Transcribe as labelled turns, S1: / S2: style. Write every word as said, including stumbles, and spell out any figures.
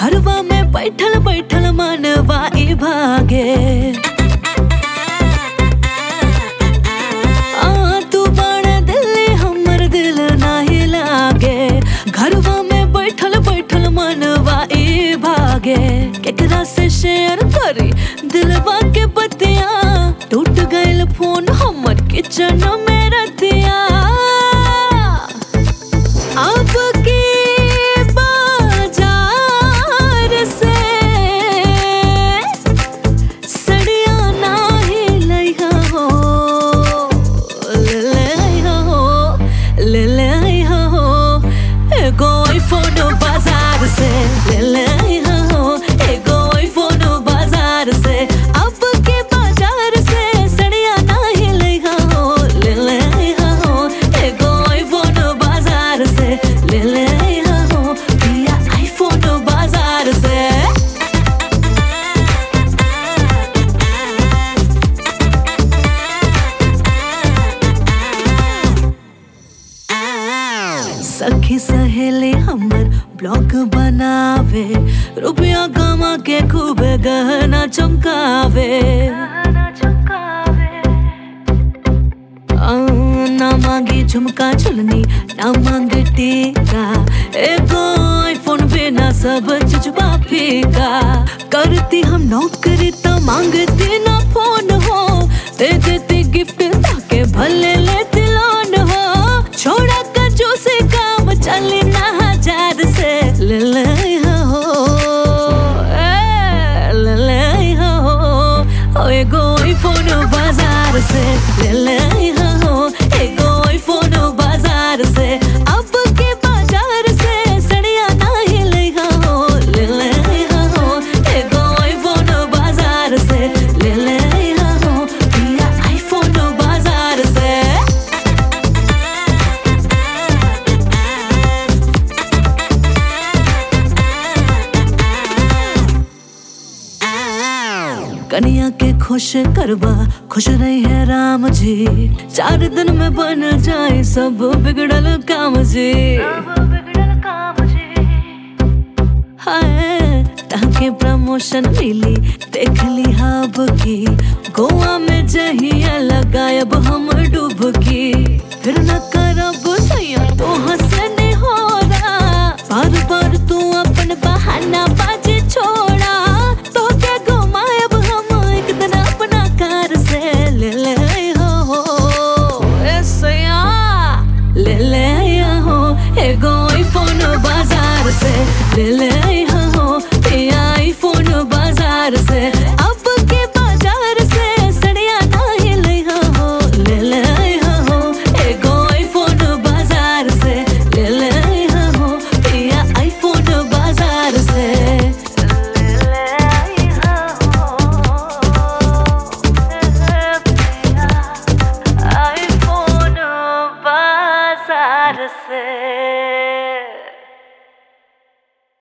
S1: घरवा में बैठल बैठल मनवा ई भागे। आ तू बड़ा दिल हमर दिल नाही लागे। घरवा में बैठल बैठल मनवा ई भागे। केकरा से शेयर करी दिलवा के बतिया, टूट गइल फोन हमर किचन में रतिया। अब के बाजार से सड़िया नाही लइहा हो, ले लइहा हो, ले लइहा हो। एगो आईफोन बाजार से ले लइहा हो, एगो आईफोन बाजार से। अब के बाजार से सड़िया नाही लइहा हो, ले लइहा हो, एगो आईफोन बाजार से ले लइहा हो, पिया आईफोन बाजार से। सखी सहेली हमर ब्लॉग बनावे, रुपया कमा के खूब गहना चमकावे। ना मांगी झुमका झुलनी ना मांगे टीका, एगो आईफोन बिना सब चीजवा फीका। करती हम नौकरी तो मांगती ना फोन हो, दे देती गिफ्ट ताके भले लेती लोन हो। छोड़ा कजू से काम चली ना हजार से ले लइहा हो, ए, ले लइहा हो, एगो आईफोन बाजार से ले लइहा हो, एगो आईफोन बाजार से। अब के बाजार से सड़िया नाही लइहा हो, ले लइहा हो, एगो आईफोन बाजार से ले लइहा हो, पिया आईफोन बाजार से। कन्या के खुश करवा खुश रही है राम जी, चार दिन में बन जाए सब बिगड़ल काम जी। हाय ताके प्रमोशन मिली देख ली हब की, गोवा में जहिया लगायब हम डुबकी। फिर न करब सैया तो हंसने हो रहा, बार बार तू अपन बहाना बाजी छोड़ा। तो क्या घुमायब हम एक दिन अपना कार से ले लइहा हो, ए सैया ले लइहा हो, एगो आईफोन बाजार से ले लइहा हो, पिया आईफोन बाजार से।